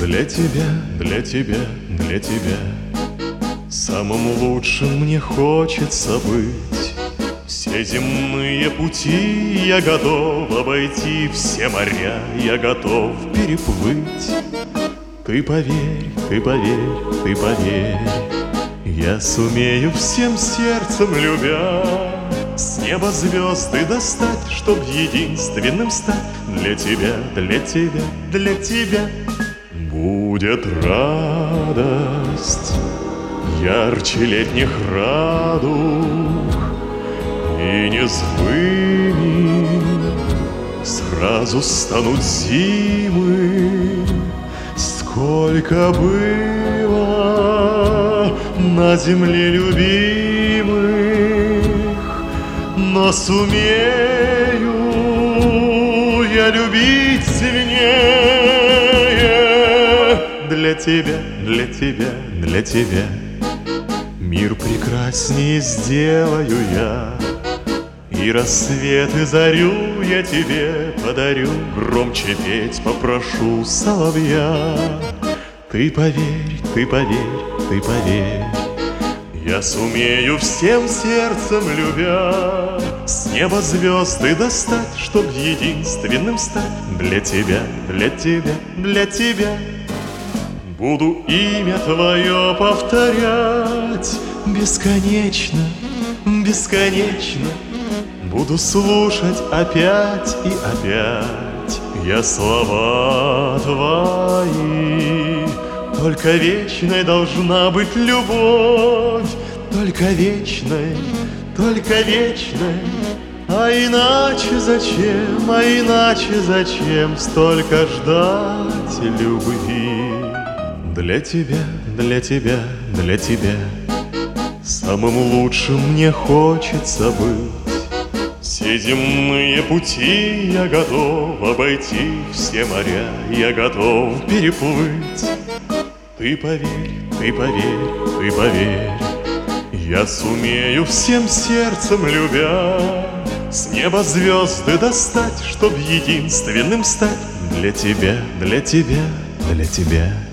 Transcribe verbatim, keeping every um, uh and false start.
Для тебя, для тебя, для тебя самым лучшим мне хочется быть. Все земные пути я готов обойти, все моря я готов переплыть. Ты поверь, ты поверь, ты поверь, я сумею всем сердцем любя с неба звезды достать, чтоб единственным стать. Для тебя, для тебя, для тебя будет радость ярче летних радуг, и незабыми сразу станут зимы. Сколько было на земле любимых, но сумею я любить сильнее. Для тебя, для тебя, для тебя мир прекраснее сделаю я, и рассвет и зарю я тебе подарю, громче петь попрошу соловья. Ты поверь, ты поверь, ты поверь, я сумею всем сердцем любя с неба звезды достать, чтоб единственным стать. Для тебя, для тебя, для тебя буду имя твое повторять бесконечно, бесконечно. Буду слушать опять и опять я слова твои. Только вечной должна быть любовь, только вечной, только вечной. А иначе зачем, а иначе зачем столько ждать любви? Для тебя, для тебя, для тебя самым лучшим мне хочется быть. Все земные пути я готов обойти, все моря я готов переплыть. Ты поверь, ты поверь, ты поверь, я сумею всем сердцем любя с неба звезды достать, чтоб единственным стать. Для тебя, для тебя, для тебя